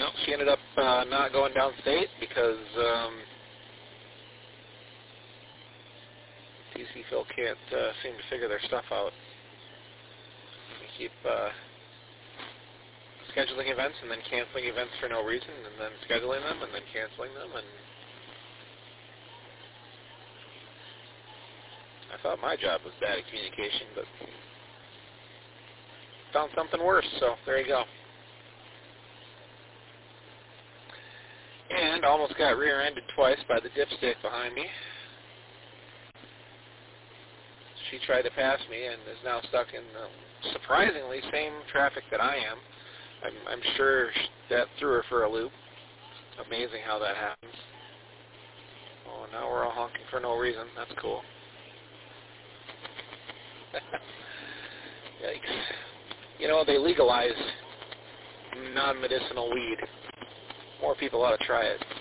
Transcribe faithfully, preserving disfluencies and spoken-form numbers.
Well, she ended up uh, not going downstate because um, T C Phil can't uh, seem to figure their stuff out. They keep uh, scheduling events and then canceling events for no reason, and then scheduling them and then canceling them. And I thought my job was bad at communication, but found something worse, so there you go. And almost got rear-ended twice by the dipstick behind me. She tried to pass me and is now stuck in the surprisingly same traffic that I am. I'm, I'm sure that threw her for a loop. Amazing how that happens. Oh, now we're all honking for no reason. That's cool. Yikes. You know, they legalized non-medicinal weed. More people ought to try it.